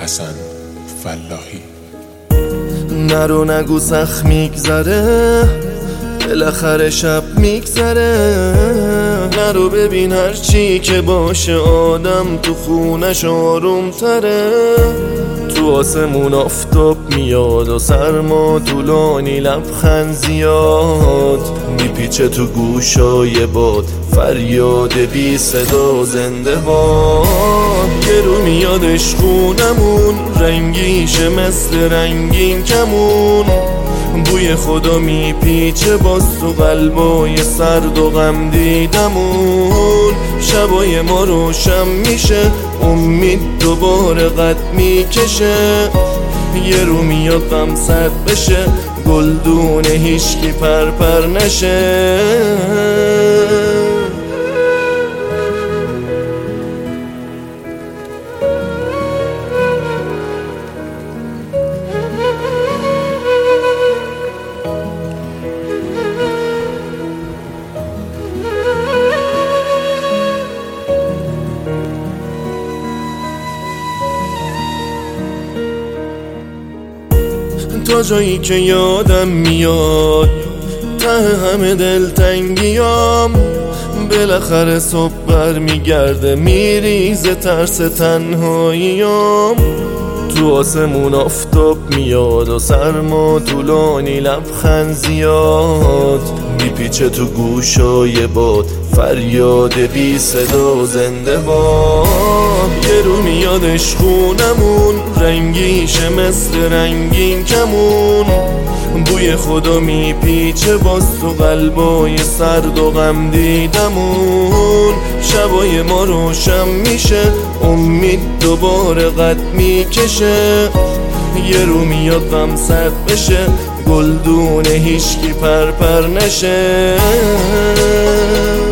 حسن فلاحی. نرو نگو سخت میگذره، بالاخره شب میگذره. نرو ببین هرچی که باشه آدم تو خونش آروم تره. تو آسمون آفتاب میاد و سرما طولانی لبخند زیاد. میپیچه تو گوشای باد فریاد بی صدا زنده باد. یه رو میادش خونمون رنگیشه مثل رنگین کمون. بوی خدا میپیچه باز تو قلبای سرد و غم دیدمون. شبای ما روشن میشه، امید دوباره قد میکشه. یه رو میاد غم سرد بشه، گلدون هیچکی پر نشه. تا جایی که یادم میاد ته همه دلتنگیام، بالاخره صبح برمیگرده میریزه ترس تنهاییام. تو آسمون آفتاب میاد و سرما طولانی لبخند زیاد. میپیچه تو گوشای باد فریاد بی صدا زنده باد. یه رو میادش خونمون رنگیشه مثل رنگین کمون. بوی خدا میپیچه باز تو قلبای سرد و غم دیدمون. شبای ما روشن میشه، امید دوباره قد میکشه. یه رو میاد غم سرد بشه، گلدون هیچکی پر نشه.